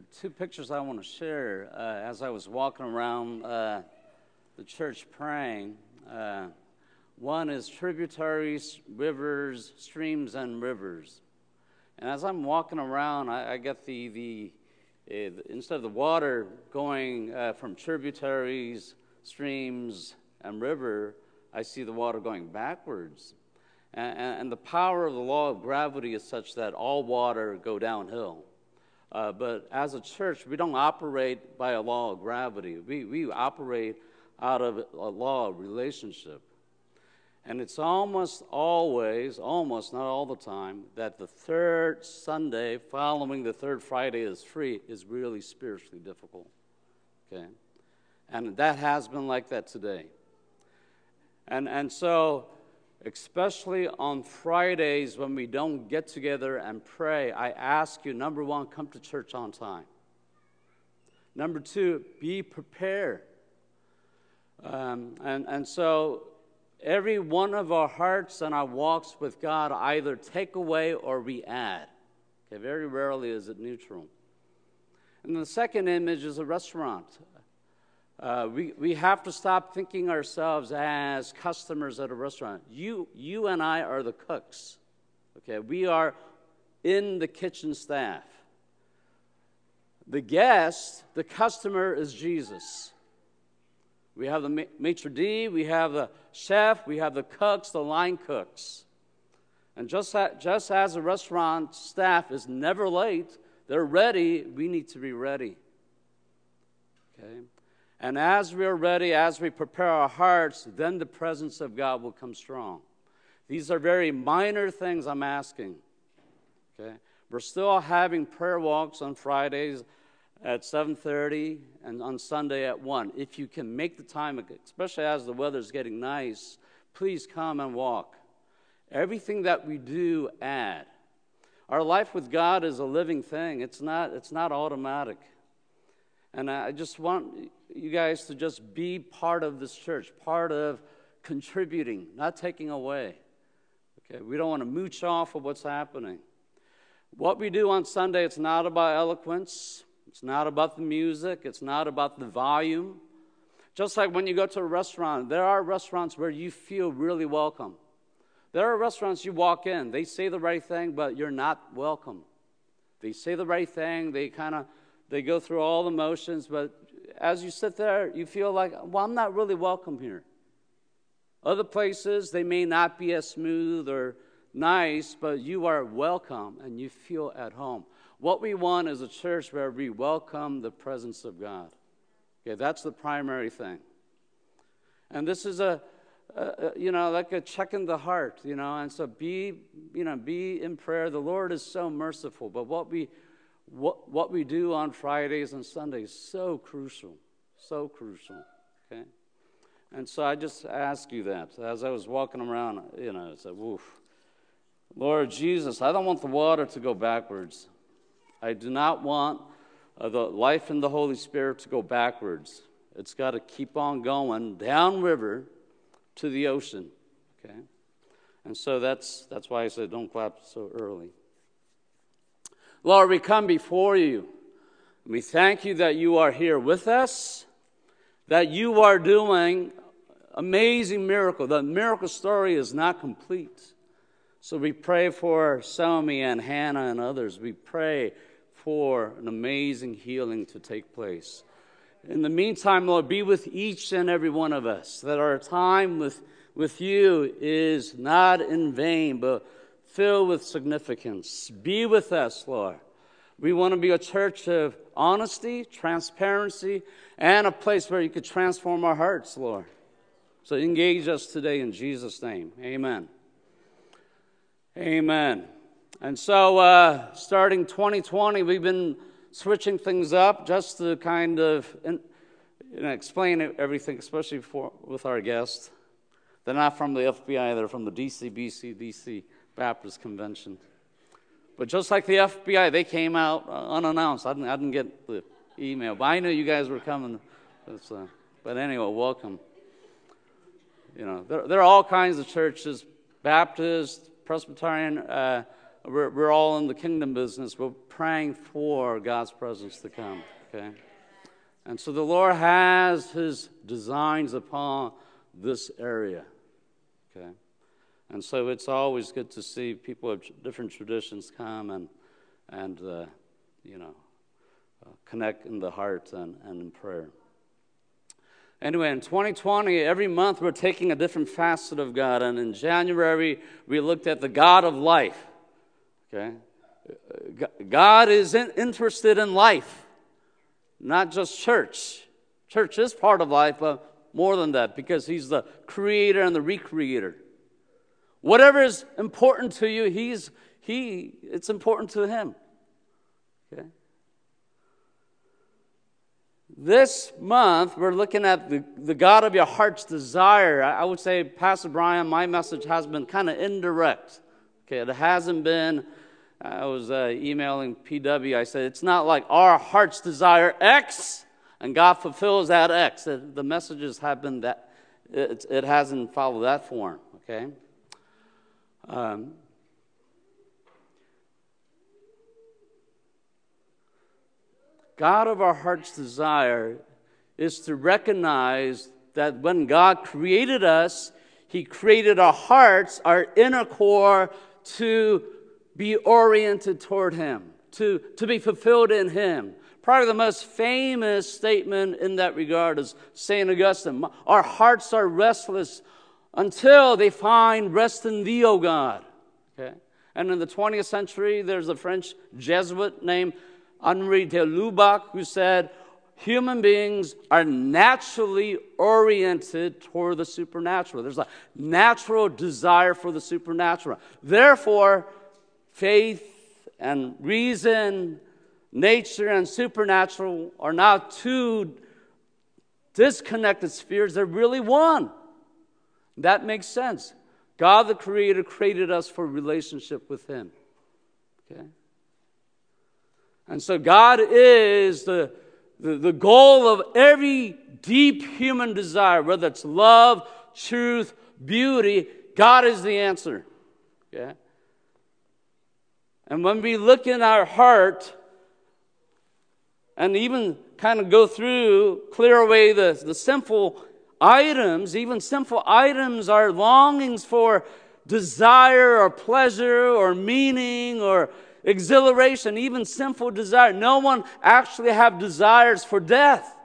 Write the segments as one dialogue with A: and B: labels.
A: two pictures I want to share as I was walking around the church praying. One is tributaries, rivers, streams, and rivers. And as I'm walking around, I get the instead of the water going from tributaries, streams, and river, I see the water going backwards. And the power of the law of gravity is such that all water go downhill. But as a church, we don't operate by a law of gravity. We operate out of a law of relationship. And it's almost always, almost not all the time, that the third Sunday following the third Friday is free is really spiritually difficult. Okay? And that has been like that today. And so, especially on Fridays when we don't get together and pray, I ask you, number one, come to church on time. Number two, be prepared. And so every one of our hearts and our walks with God either take away or we add. Okay, very rarely is it neutral. And the second image is a restaurant. We have to stop thinking ourselves as customers at a restaurant. You and I are the cooks. Okay, we are in the kitchen staff. The guest, the customer, is Jesus. We have the maitre d', we have the chef, we have the cooks, the line cooks. And just as the restaurant staff is never late, they're ready, we need to be ready. Okay? And as we're ready, as we prepare our hearts, then the presence of God will come strong. These are very minor things I'm asking. Okay? We're still having prayer walks on Fridays at 7:30 and on Sunday at 1. If you can make the time, especially as the weather's getting nice, please come and walk. Everything that we do, add. Our life with God is a living thing. It's not automatic. And I just want you guys to just be part of this church, part of contributing, not taking away. Okay, we don't want to mooch off of what's happening. What we do on Sunday, it's not about eloquence. It's not about the music. It's not about the volume. Just like when you go to a restaurant, there are restaurants where you feel really welcome. There are restaurants you walk in, they say the right thing, but you're not welcome. They say the right thing, they go through all the motions, but as you sit there, you feel like, well, I'm not really welcome here. Other places, they may not be as smooth or nice, but you are welcome and you feel at home. What we want is a church where we welcome the presence of God. Okay, that's the primary thing. And this is like a check in the heart, and so be in prayer. The Lord is so merciful, but what we do on Fridays and Sundays is so crucial, okay? And so I just ask you that. As I was walking around, I said, woof. Lord Jesus, I don't want the water to go backwards. I do not want the life in the Holy Spirit to go backwards. It's got to keep on going downriver to the ocean, okay? And so that's why I said don't clap so early. Lord, we come before you. We thank you that you are here with us, that you are doing amazing miracle. The miracle story is not complete. So we pray for Selmy and Hannah and others. We pray for an amazing healing to take place. In the meantime, Lord, be with each and every one of us, that our time with you is not in vain, but filled with significance. Be with us, Lord. We want to be a church of honesty, transparency, and a place where you could transform our hearts, Lord. So engage us today in Jesus' name. Amen. Amen. And so starting 2020, we've been switching things up just to kind of explain everything, especially with our guests. They're not from the FBI, they're from the DC Baptist Convention. But just like the FBI, they came out unannounced. I didn't get the email, but I knew you guys were coming. But anyway, welcome. There are all kinds of churches, Baptist, Presbyterian, we're all in the kingdom business. We're praying for God's presence to come, okay? And so the Lord has his designs upon this area, okay? And so it's always good to see people of different traditions come and connect in the heart and in prayer. Anyway, in 2020, every month we're taking a different facet of God. And in January, we looked at the God of life. Okay? God is interested in life, not just church. Church is part of life, but more than that, because he's the creator and the recreator. Whatever is important to you, it's important to him. Okay? This month, we're looking at the God of your heart's desire. I would say, Pastor Brian, my message has been kind of indirect. Okay, it hasn't been, I was emailing PW, I said, it's not like our heart's desire X, and God fulfills that X. The messages have been that, it hasn't followed that form, okay? God of our heart's desire is to recognize that when God created us, he created our hearts, our inner core, to be oriented toward him, to be fulfilled in him. Probably the most famous statement in that regard is St. Augustine. Our hearts are restless until they find rest in thee, O God. Okay? And in the 20th century, there's a French Jesuit named Henri de Lubac, who said, human beings are naturally oriented toward the supernatural. There's a natural desire for the supernatural. Therefore, faith and reason, nature and supernatural are not two disconnected spheres. They're really one. That makes sense. God the Creator created us for relationship with him. Okay? And so God is the goal of every deep human desire, whether it's love, truth, beauty. God is the answer. Okay? And when we look in our heart and even kind of go through, clear away the sinful items, even sinful items are longings for desire or pleasure or meaning or exhilaration, even sinful desire. No one actually have desires for death.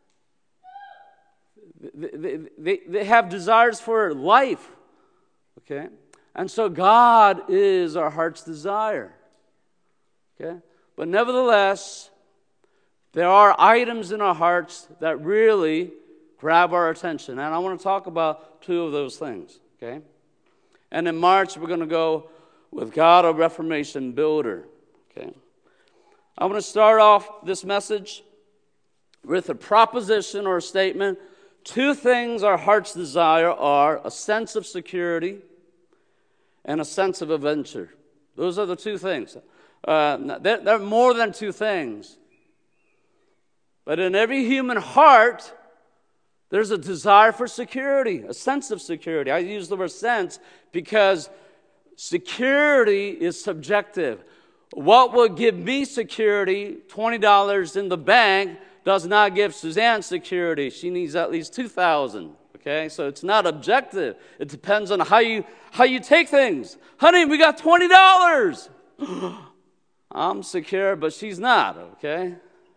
A: They have desires for life. Okay? And so God is our heart's desire. Okay? But nevertheless, there are items in our hearts that really grab our attention. And I want to talk about two of those things. Okay? And in March, we're going to go with God, a Reformation builder. Okay? I want to start off this message with a proposition or a statement. Two things our hearts desire are a sense of security and a sense of adventure. Those are the two things. They're more than two things. But in every human heart, there's a desire for security, a sense of security. I use the word sense because security is subjective. What will give me security, $20 in the bank, does not give Suzanne security. She needs at least $2,000. Okay, so it's not objective. It depends on how you take things. Honey, we got $20. I'm secure, but she's not. Okay.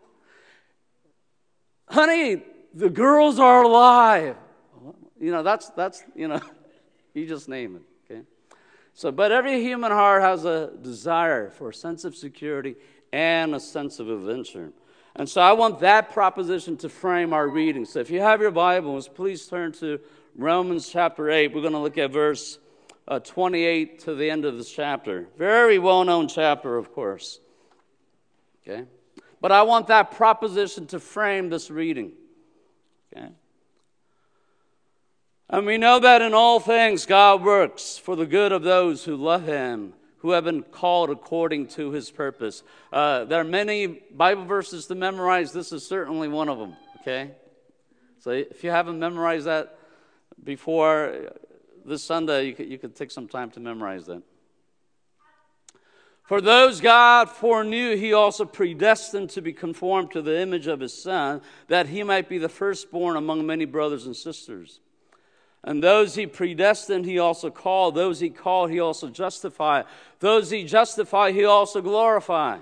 A: Honey, the girls are alive. That's you just name it. Okay. So, but every human heart has a desire for a sense of security and a sense of adventure. And so I want that proposition to frame our reading. So if you have your Bibles, please turn to Romans chapter 8. We're going to look at verse 28 to the end of this chapter. Very well-known chapter, of course. Okay? But I want that proposition to frame this reading. Okay? And we know that in all things God works for the good of those who love him, who have been called according to his purpose. There are many Bible verses to memorize. This is certainly one of them, okay? So if you haven't memorized that before this Sunday, you could take some time to memorize that. For those God foreknew, he also predestined to be conformed to the image of his Son, that he might be the firstborn among many brothers and sisters. And those he predestined, he also called. Those he called, he also justified. Those he justified, he also glorified.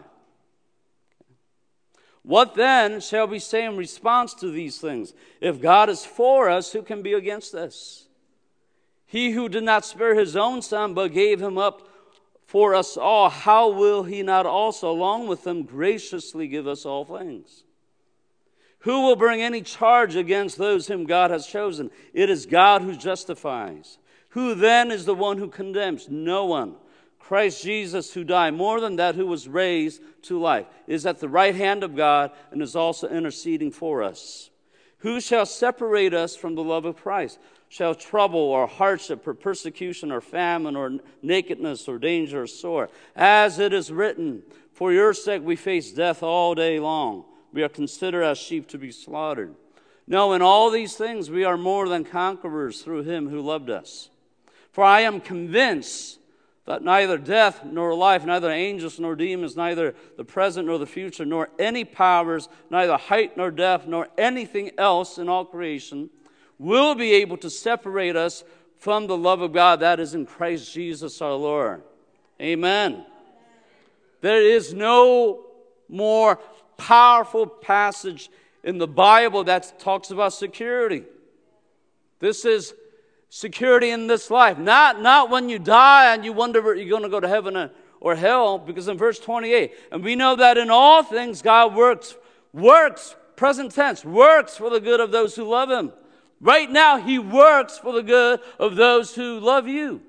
A: What then shall we say in response to these things? If God is for us, who can be against us? He who did not spare his own Son, but gave him up for us all, how will he not also, along with him, graciously give us all things? Who will bring any charge against those whom God has chosen? It is God who justifies. Who then is the one who condemns? No one. Christ Jesus, who died, more than that, who was raised to life, is at the right hand of God and is also interceding for us. Who shall separate us from the love of Christ? Shall trouble or hardship or persecution or famine or nakedness or danger or sword? As it is written, for your sake we face death all day long. We are considered as sheep to be slaughtered. No, in all these things we are more than conquerors through him who loved us. For I am convinced that neither death nor life, neither angels nor demons, neither the present nor the future, nor any powers, neither height nor depth, nor anything else in all creation will be able to separate us from the love of God that is in Christ Jesus our Lord. Amen. There is no more powerful passage in the Bible that talks about security. This is security in this life. Not when you die and you wonder if you're going to go to heaven or hell, because in verse 28, and we know that in all things God works, present tense, works for the good of those who love him. Right now, he works for the good of those who love you.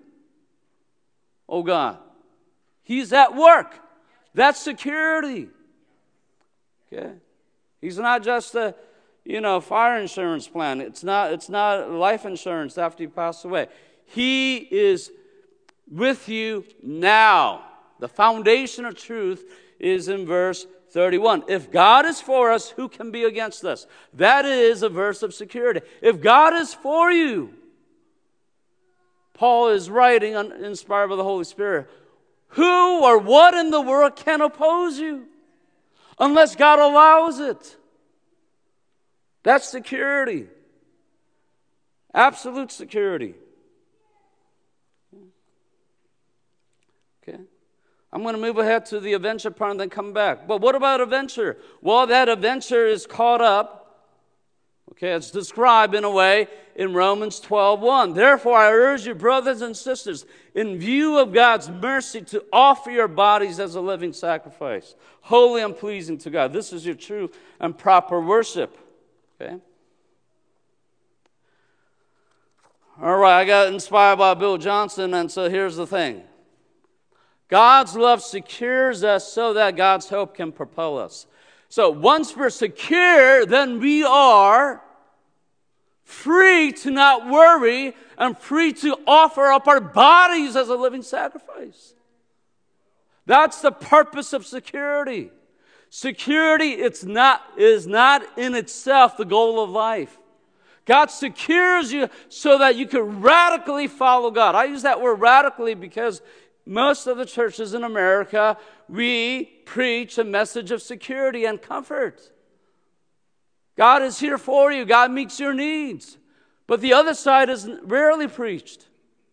A: Oh God. He's at work. That's security. Okay? He's not just a, fire insurance plan. It's not life insurance after you pass away. He is with you now. The foundation of truth is in verse 31. If God is for us, who can be against us? That is a verse of security. If God is for you, Paul is writing, inspired by the Holy Spirit, who or what in the world can oppose you? Unless God allows it. That's security. Absolute security. Okay. I'm going to move ahead to the adventure part and then come back. But what about adventure? Well, that adventure is caught up. Okay, it's described in a way in Romans 12:1. Therefore, I urge you, brothers and sisters, in view of God's mercy, to offer your bodies as a living sacrifice, holy and pleasing to God. This is your true and proper worship. Okay? All right, I got inspired by Bill Johnson, and so here's the thing. God's love secures us so that God's hope can propel us. So once we're secure, then we are free to not worry and free to offer up our bodies as a living sacrifice. That's the purpose of security. Security is not in itself the goal of life. God secures you so that you can radically follow God. I use that word radically because most of the churches in America, we preach a message of security and comfort. God is here for you. God meets your needs. But the other side is rarely preached.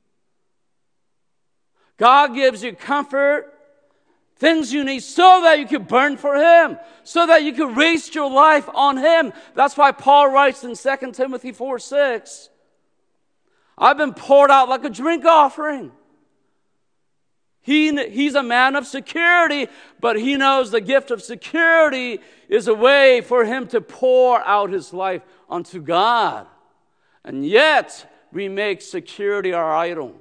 A: God gives you comfort, things you need so that you can burn for Him, so that you can waste your life on Him. That's why Paul writes in 2 Timothy 4:6, I've been poured out like a drink offering. He's a man of security, but he knows the gift of security is a way for him to pour out his life unto God. And yet, we make security our idol.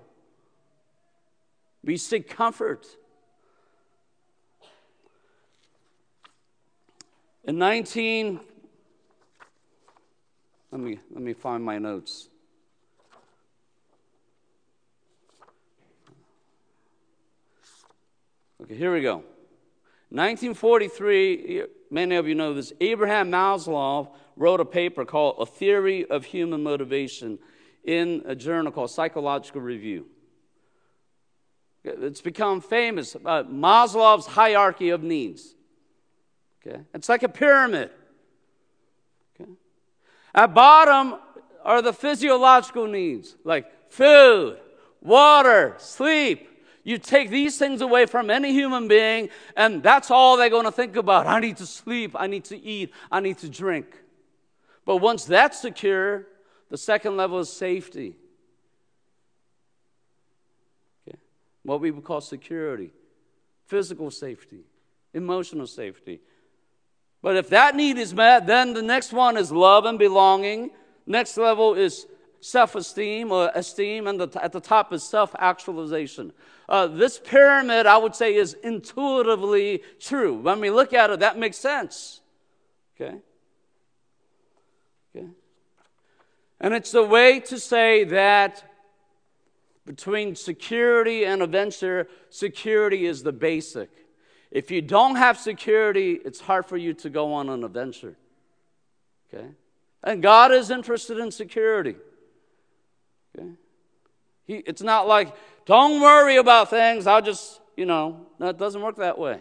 A: We seek comfort. In let me find my notes. Okay, here we go. 1943, many of you know this, Abraham Maslow wrote a paper called A Theory of Human Motivation in a journal called Psychological Review. It's become famous. Maslow's hierarchy of needs. Okay? It's like a pyramid. Okay? At bottom are the physiological needs, like food, water, sleep. You take these things away from any human being, and that's all they're going to think about. I need to sleep, I need to eat, I need to drink. But once that's secure, the second level is safety. Okay? What we would call security, physical safety, emotional safety. But if that need is met, then the next one is love and belonging. Next level is self-esteem or esteem, and at the top is self-actualization. This pyramid, I would say, is intuitively true. When we look at it, that makes sense. Okay? Okay? And it's a way to say that between security and adventure, security is the basic. If you don't have security, it's hard for you to go on an adventure. Okay? And God is interested in security. Okay? It's not like, don't worry about things, I'll just, no, it doesn't work that way.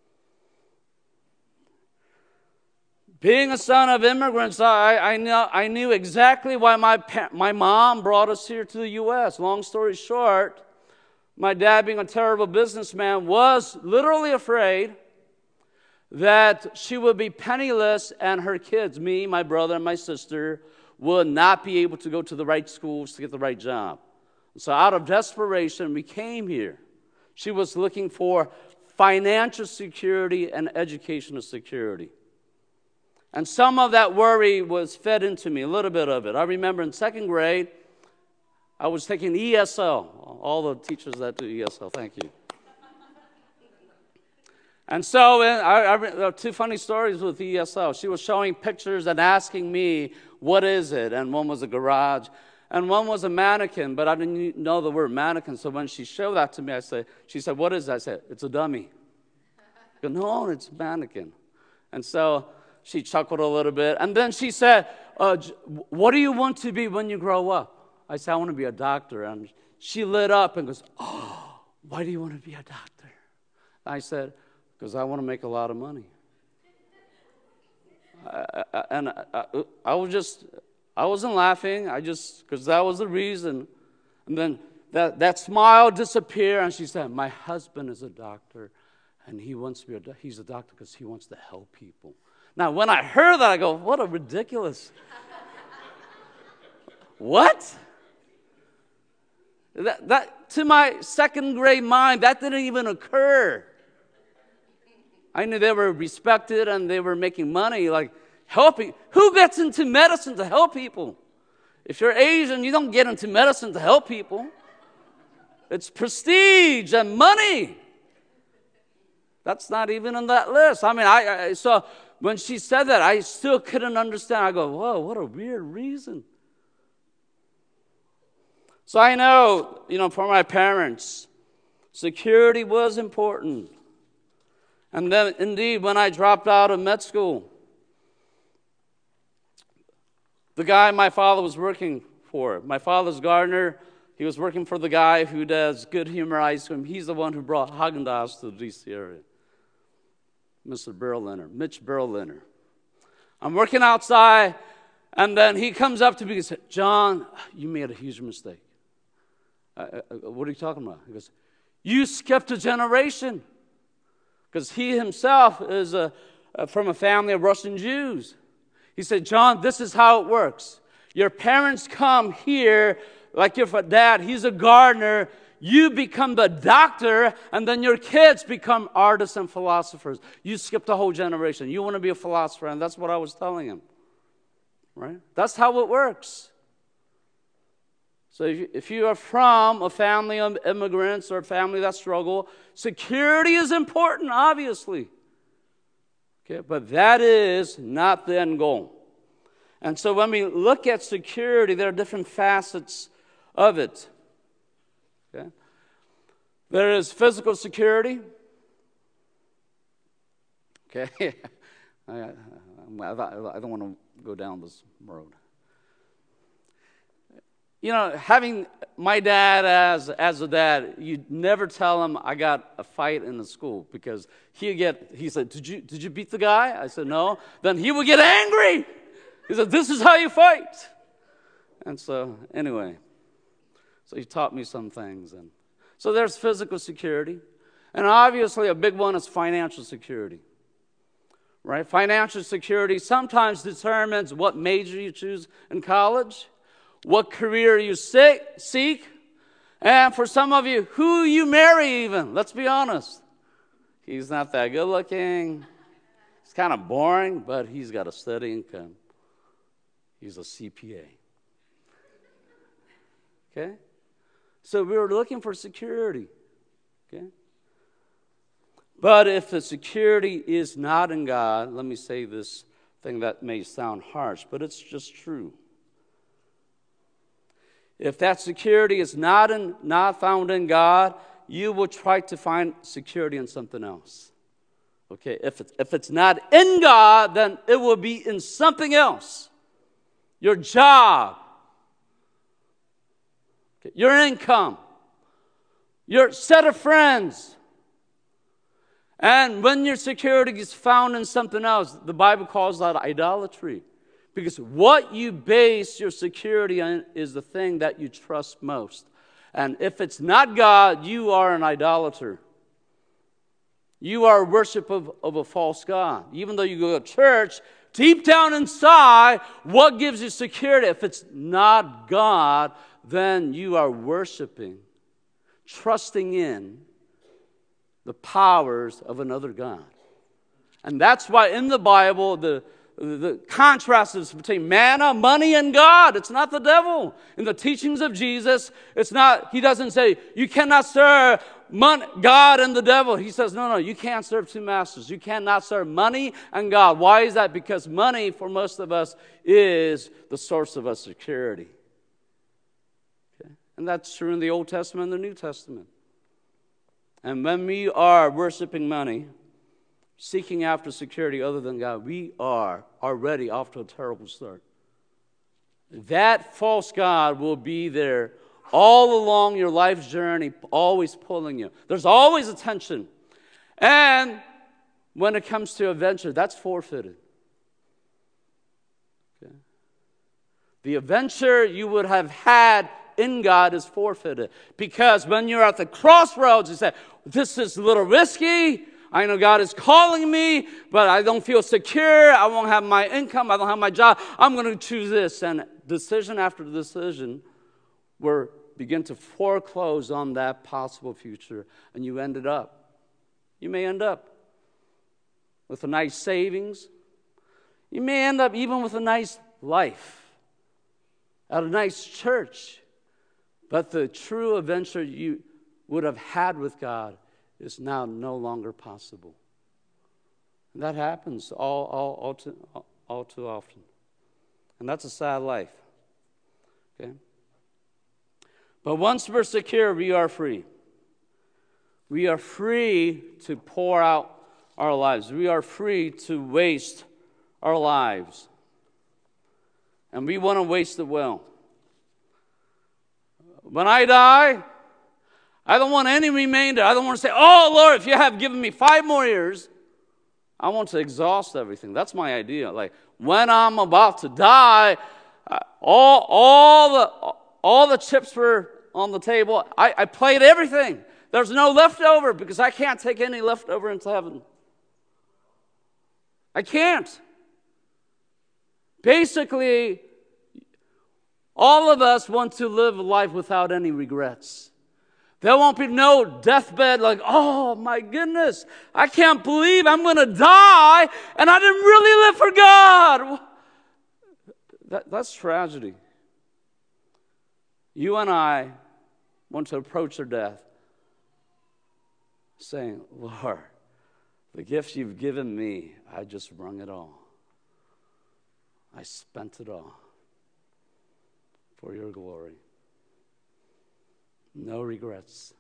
A: Being a son of immigrants, I knew exactly why my mom brought us here to the U.S. Long story short, my dad, being a terrible businessman, was literally afraid that she would be penniless and her kids, me, my brother, and my sister, would not be able to go to the right schools to get the right job. So out of desperation, we came here. She was looking for financial security and educational security. And some of that worry was fed into me, a little bit of it. I remember in second grade, I was taking ESL. All the teachers that do ESL, thank you. And so there are two funny stories with ESL. She was showing pictures and asking me, what is it? And one was a garage. And one was a mannequin, but I didn't know the word mannequin. So when she showed that to me, she said, what is that? I said, it's a dummy. I go, no, it's a mannequin. And so she chuckled a little bit. And then she said, what do you want to be when you grow up? I said, I want to be a doctor. And she lit up and goes, oh, why do you want to be a doctor? I said, because I want to make a lot of money. I wasn't laughing, because that was the reason. And then that smile disappeared, and she said, my husband is a doctor, and he's a doctor because he wants to help people. Now, when I heard that, I go, what a ridiculous. What? That to my second grade mind, that didn't even occur. I knew they were respected and they were making money, like helping. Who gets into medicine to help people? If you're Asian, you don't get into medicine to help people. It's prestige and money. That's not even on that list. I mean, so when she said that, I still couldn't understand. I go, whoa, what a weird reason. So I know, for my parents, security was important. And then, indeed, when I dropped out of med school, the guy my father was working for, my father's gardener, he was working for the guy who does Good Humor ice cream. He's the one who brought Haagen-Dazs to the D.C. area, Mitch Berliner. I'm working outside, and then he comes up to me and said, John, you made a huge mistake. What are you talking about? He goes, you skipped a generation. Because he himself is from a family of Russian Jews. He said, John, this is how it works. Your parents come here, like your dad, he's a gardener. You become the doctor, and then your kids become artists and philosophers. You skipped a whole generation. You want to be a philosopher, and that's what I was telling him. Right? That's how it works. So if you are from a family of immigrants or a family that struggle, security is important, obviously. Okay, but that is not the end goal. And so when we look at security, there are different facets of it. Okay? There is physical security. Okay, I don't want to go down this road. Having my dad, as a dad, you never tell him I got a fight in the school, because he said, did you beat the guy? I said, no. Then he would get angry. He said, this is how you fight. And so, anyway, so he taught me some things. And so there's physical security. And obviously a big one is financial security. Right? Financial security sometimes determines what major you choose in college, what career you seek, and for some of you, who you marry even. Let's be honest. He's not that good looking. He's kind of boring, but he's got a steady income. He's a CPA. Okay? So we were looking for security. Okay? But if the security is not in God, let me say this thing that may sound harsh, but it's just true. If that security is not found in God, you will try to find security in something else. Okay, if it's not in God, then it will be in something else. Your job, okay, your income, your set of friends. And when your security is found in something else, the Bible calls that idolatry. Because what you base your security on is the thing that you trust most. And if it's not God, you are an idolater. You are a worship of a false god. Even though you go to church, deep down inside, what gives you security? If it's not God, then you are worshiping, trusting in the powers of another god. And that's why in the Bible, the contrast is between manna, money, and God. It's not the devil. In the teachings of Jesus, it's not, he doesn't say, you cannot serve God and the devil. He says, no, you can't serve two masters. You cannot serve money and God. Why is that? Because money, for most of us, is the source of our security. Okay? And that's true in the Old Testament and the New Testament. And when we are worshiping money, seeking after security other than God, we are already off to a terrible start. That false god will be there all along your life's journey, always pulling you. There's always a tension. And when it comes to adventure, that's forfeited. Okay? The adventure you would have had in God is forfeited. Because when you're at the crossroads, you say, this is a little risky. I know God is calling me, but I don't feel secure. I won't have my income. I don't have my job. I'm going to choose this. And decision after decision will begin to foreclose on that possible future. And you may end up with a nice savings. You may end up even with a nice life at a nice church. But the true adventure you would have had with God is now no longer possible. And that happens all too often. And that's a sad life. Okay? But once we're secure, we are free. We are free to pour out our lives. We are free to waste our lives. And we want to waste it well. When I die, I don't want any remainder. I don't want to say, oh, Lord, if you have given me 5 more years, I want to exhaust everything. That's my idea. Like, when I'm about to die, all the chips were on the table. I played everything. There's no leftover because I can't take any leftover into heaven. I can't. Basically, all of us want to live a life without any regrets. There won't be no deathbed like, oh my goodness, I can't believe I'm going to die and I didn't really live for God. That's tragedy. You and I want to approach our death saying, Lord, the gifts you've given me, I just wrung it all. I spent it all for your glory. No regrets.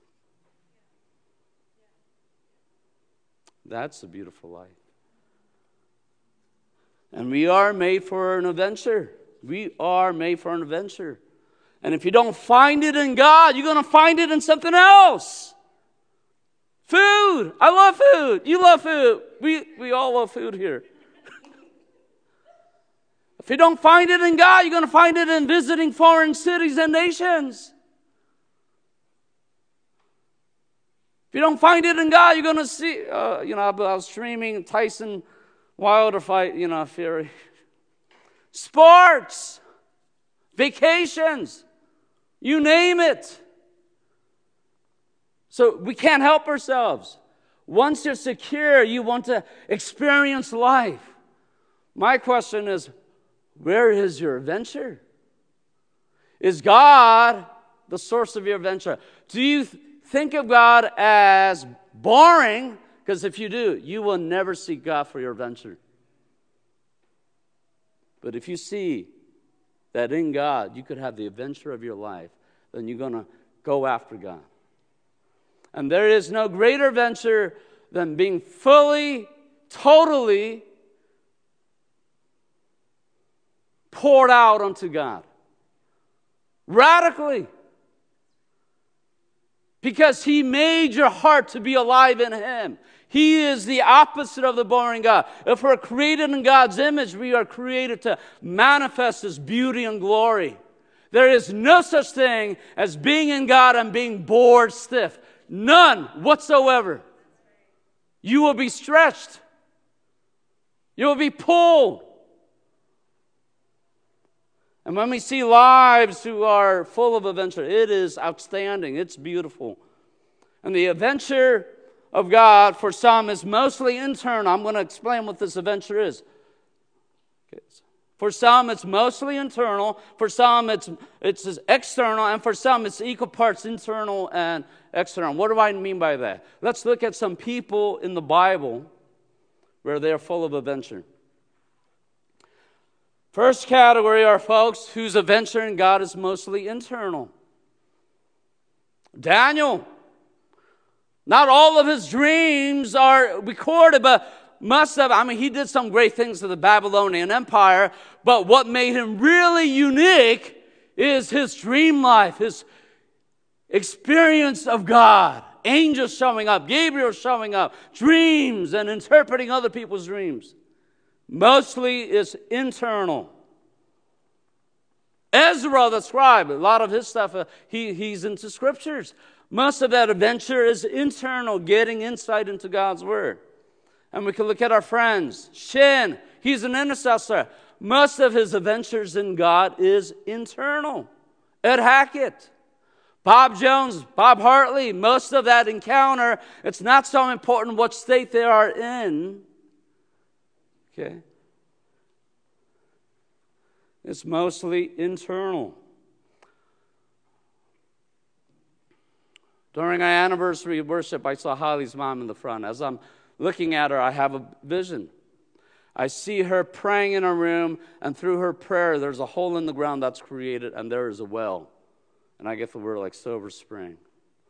A: That's a beautiful life. And we are made for an adventure. We are made for an adventure. And if you don't find it in God, you're going to find it in something else. Food. I love food. You love food. We all love food here. If you don't find it in God, you're going to find it in visiting foreign cities and nations. If you don't find it in God, you're going to see, I was streaming Tyson Wilder fight, Fury. Sports, vacations, you name it. So we can't help ourselves. Once you're secure, you want to experience life. My question is, where is your adventure? Is God the source of your adventure? Do you think of God as boring? Because if you do, you will never seek God for your adventure. But if you see that in God you could have the adventure of your life, then you're going to go after God. And there is no greater adventure than being fully, totally poured out unto God. Radically. Because He made your heart to be alive in Him. He is the opposite of the boring God. If we're created in God's image, we are created to manifest His beauty and glory. There is no such thing as being in God and being bored stiff. None whatsoever. You will be stretched. You will be pulled. And when we see lives who are full of adventure, it is outstanding. It's beautiful. And the adventure of God for some is mostly internal. I'm going to explain what this adventure is. Okay. For some, it's mostly internal. For some, it's external. And for some, it's equal parts internal and external. What do I mean by that? Let's look at some people in the Bible where they're full of adventure. First category are folks whose adventure in God is mostly internal. Daniel. Not all of his dreams are recorded, but he did some great things to the Babylonian Empire, but what made him really unique is his dream life, his experience of God. Angels showing up, Gabriel showing up, dreams and interpreting other people's dreams. Mostly is internal. Ezra the scribe, a lot of his stuff, he's into scriptures. Most of that adventure is internal, getting insight into God's word. And we can look at our friends. Shin, he's an intercessor. Most of his adventures in God is internal. Ed Hackett, Bob Jones, Bob Hartley, most of that encounter, it's not so important what state they are in. Okay? It's mostly internal. During our anniversary worship, I saw Holly's mom in the front. As I'm looking at her, I have a vision. I see her praying in her room, and through her prayer, there's a hole in the ground that's created, and there is a well. And I get the word like Silver Spring.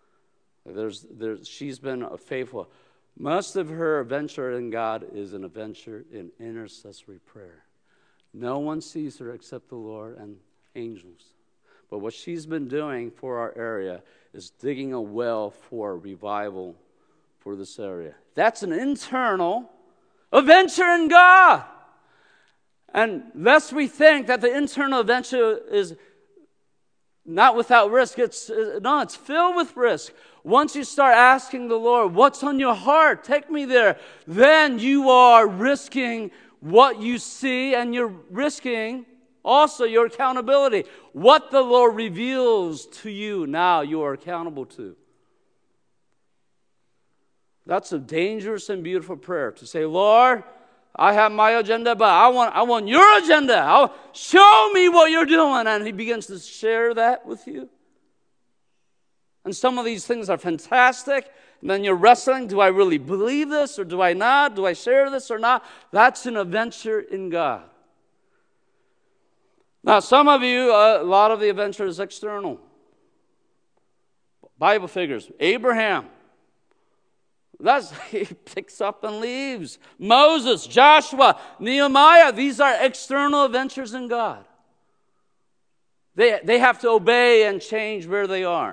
A: She's been faithful. Most of her adventure in God is an adventure in intercessory prayer. No one sees her except the Lord and angels. But what she's been doing for our area is digging a well for revival for this area. That's an internal adventure in God. And lest we think that the internal adventure is not without risk, it's filled with risk. Once you start asking the Lord, what's on your heart? Take me there. Then you are risking what you see, and you're risking also your accountability. What the Lord reveals to you now, you are accountable to. That's a dangerous and beautiful prayer, to say, Lord, I have my agenda, but I want your agenda. Show me what you're doing. And He begins to share that with you. And some of these things are fantastic. And then you're wrestling. Do I really believe this or do I not? Do I share this or not? That's an adventure in God. Now, some of you, a lot of the adventure is external. Bible figures. Abraham. He picks up and leaves. Moses, Joshua, Nehemiah. These are external adventures in God. They have to obey and change where they are.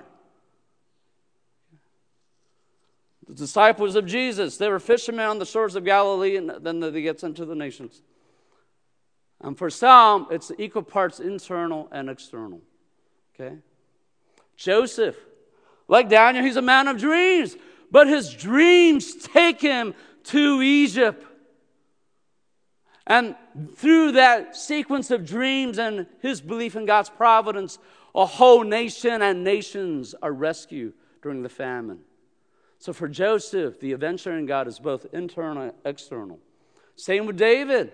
A: The disciples of Jesus, they were fishermen on the shores of Galilee, and then they get sent to the nations. And for some, it's equal parts internal and external. Okay? Joseph, like Daniel, he's a man of dreams, but his dreams take him to Egypt. And through that sequence of dreams and his belief in God's providence, a whole nation and nations are rescued during the famine. So for Joseph, the adventure in God is both internal and external. Same with David.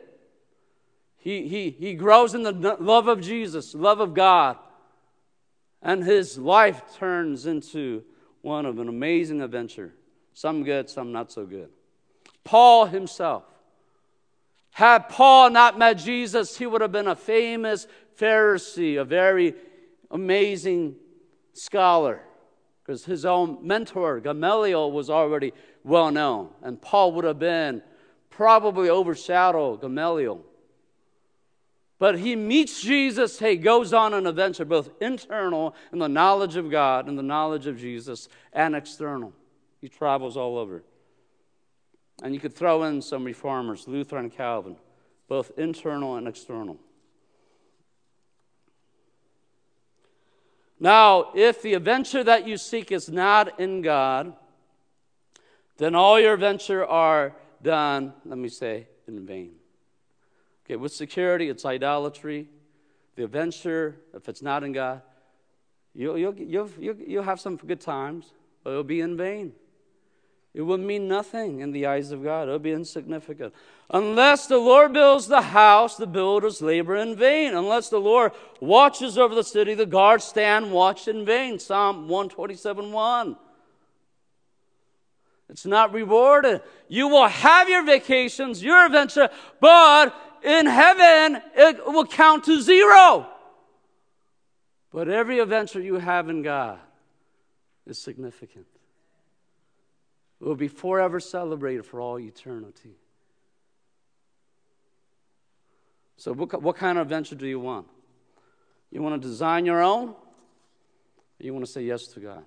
A: He grows in the love of Jesus, love of God. And his life turns into one of an amazing adventure. Some good, some not so good. Paul himself. Had Paul not met Jesus, he would have been a famous Pharisee, a very amazing scholar. Because his own mentor, Gamaliel, was already well known. And Paul would have been probably overshadowed Gamaliel. But he meets Jesus, goes on an adventure, both internal in the knowledge of God and the knowledge of Jesus, and external. He travels all over. And you could throw in some reformers, Luther and Calvin, both internal and external. Now, if the adventure that you seek is not in God, then all your adventure are done, in vain. Okay, with security, it's idolatry. The adventure, if it's not in God, you'll have some good times, but it'll be in vain. It will mean nothing in the eyes of God. It will be insignificant. Unless the Lord builds the house, the builders labor in vain. Unless the Lord watches over the city, the guards stand watch in vain. Psalm 127:1. It's not rewarded. You will have your vacations, your adventure, but in heaven, it will count to 0. But every adventure you have in God is significant. It will be forever celebrated for all eternity. So what kind of adventure do you want? You want to design your own? Or you want to say yes to God?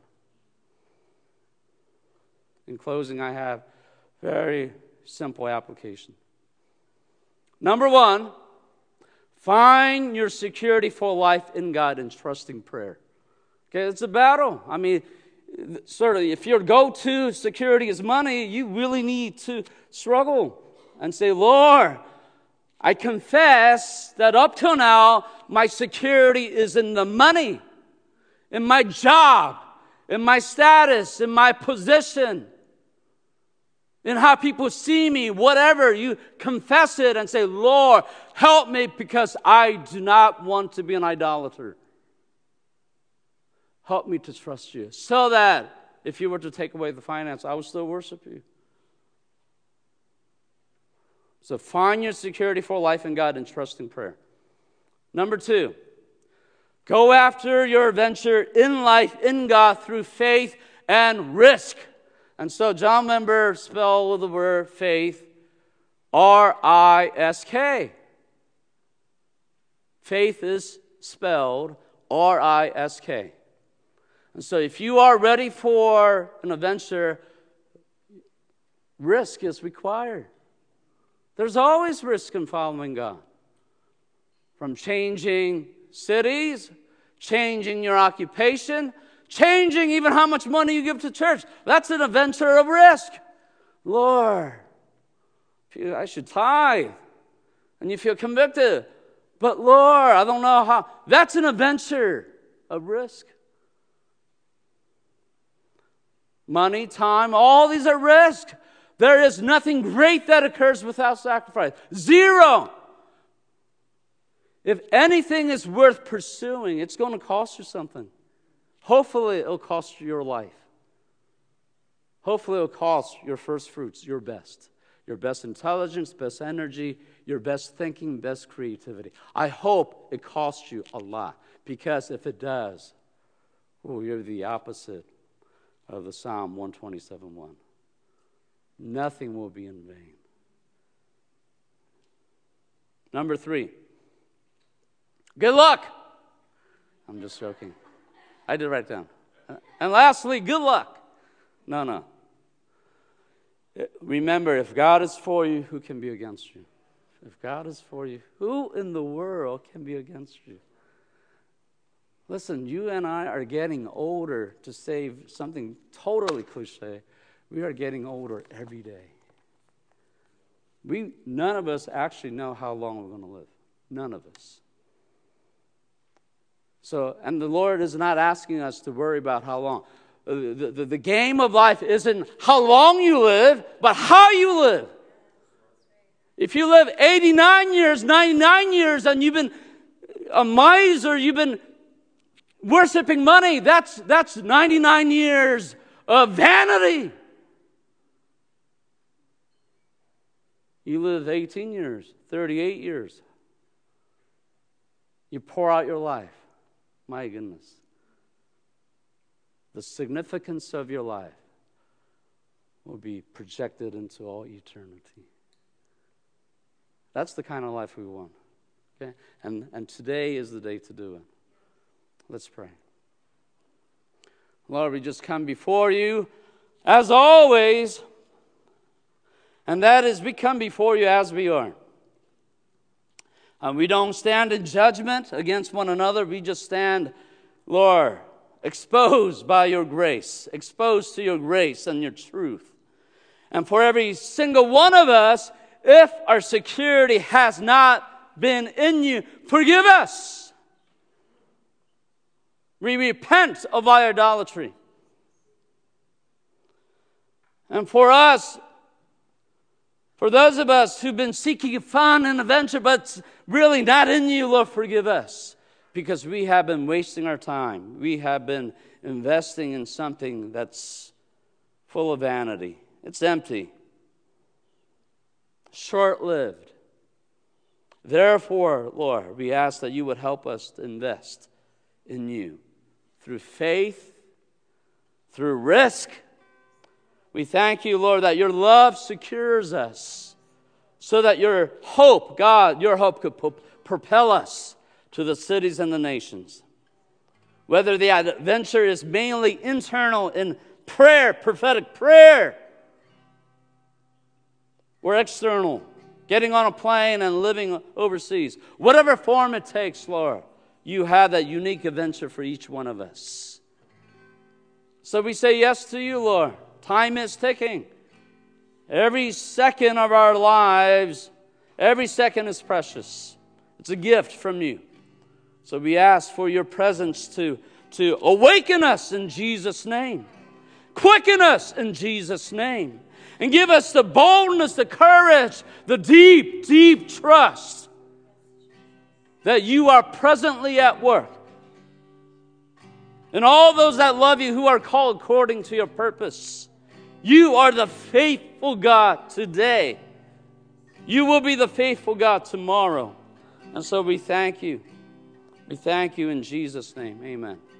A: In closing, I have very simple application. Number 1, find your security for life in God and trusting prayer. Okay, it's a battle. Certainly, if your go-to security is money, you really need to struggle and say, Lord, I confess that up till now, my security is in the money, in my job, in my status, in my position, in how people see me, whatever. You confess it and say, Lord, help me because I do not want to be an idolater. Help me to trust you so that if you were to take away the finance, I would still worship you. So find your security for life in God and trust in prayer. Number 2, go after your adventure in life in God through faith and risk. And so John Member spelled the word faith, R-I-S-K. Faith is spelled R-I-S-K. And so if you are ready for an adventure, risk is required. There's always risk in following God. From changing cities, changing your occupation, changing even how much money you give to church. That's an adventure of risk. Lord, I should tithe. And you feel convicted. But Lord, I don't know how. That's an adventure of risk. Money, time, all these are risk. There is nothing great that occurs without sacrifice. 0. If anything is worth pursuing, it's going to cost you something. Hopefully, it'll cost you your life. Hopefully, it'll cost your first fruits, your best. Your best intelligence, best energy, your best thinking, best creativity. I hope it costs you a lot. Because if it does, you're the opposite of the Psalm 127:1. Nothing will be in vain. Number 3, good luck. I'm just joking. I did write it down. And lastly, good luck. No. Remember, if God is for you, who can be against you? If God is for you, who in the world can be against you? Listen, you and I are getting older, to say something totally cliche. We are getting older every day. None of us actually know how long we're going to live. None of us. So, and the Lord is not asking us to worry about how long. The game of life isn't how long you live, but how you live. If you live 89 years, 99 years, and you've been a miser, you've been worshiping money, that's 99 years of vanity. You live 18 years, 38 years. You pour out your life. My goodness. The significance of your life will be projected into all eternity. That's the kind of life we want. Okay? And today is the day to do it. Let's pray. Lord, we just come before you as always, and that is we come before you as we are. We don't stand in judgment against one another. We just stand, Lord, exposed by your grace, exposed to your grace and your truth. And for every single one of us, if our security has not been in you, forgive us. We repent of our idolatry. And for us, for those of us who've been seeking fun and adventure, but really not in you, Lord, forgive us. Because we have been wasting our time. We have been investing in something that's full of vanity. It's empty. Short-lived. Therefore, Lord, we ask that you would help us to invest in you. Through faith, through risk. We thank you, Lord, that your love secures us. So that your hope, God, your hope could propel us to the cities and the nations. Whether the adventure is mainly internal in prayer, prophetic prayer, or external, getting on a plane and living overseas. Whatever form it takes, Lord, you have that unique adventure for each one of us. So we say yes to you, Lord. Time is ticking. Every second of our lives, every second is precious. It's a gift from you. So we ask for your presence to awaken us in Jesus' name. Quicken us in Jesus' name. And give us the boldness, the courage, the deep, deep trust that you are presently at work. And all those that love you who are called according to your purpose. You are the faithful God today. You will be the faithful God tomorrow. And so we thank you. We thank you in Jesus' name. Amen.